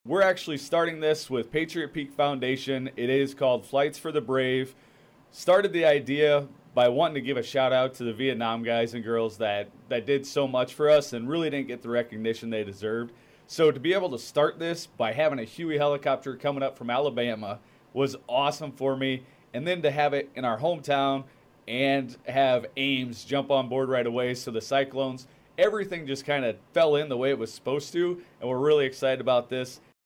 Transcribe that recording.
We're actually starting this with Patriot Peak Foundation. It is called Flights for the Brave. Started the idea by wanting to give a shout out to the Vietnam guys and girls that did so much for us and really didn't get the recognition they deserved. So to be able to start this by having a Huey helicopter coming up from Alabama was awesome for me. And then to have it in our hometown and have Ames jump on board right away. So the Cyclones, everything just kind of fell in the way it was supposed to. And we're really excited about this.